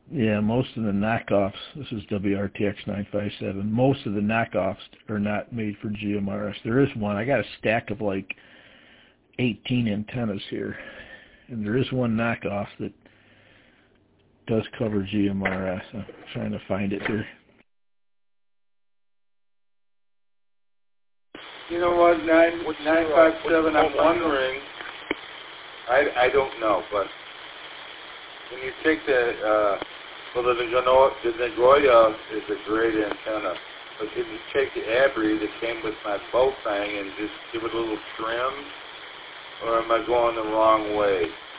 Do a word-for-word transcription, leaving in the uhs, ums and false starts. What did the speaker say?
Yeah, most of the knockoffs, this is W R T X nine five seven, most of the knockoffs are not made for G M R S. There is one. I got a stack of like eighteen antennas here, and there is one knockoff that does cover G M R S. I'm trying to find it here. You know what, nine nine five seven, I'm wondering, I, I don't know, but when you take the, uh, well, the, the Nagoya is a great antenna, but if you take the Abri that came with my bow thing and just give it a little trim, or am I going the wrong way?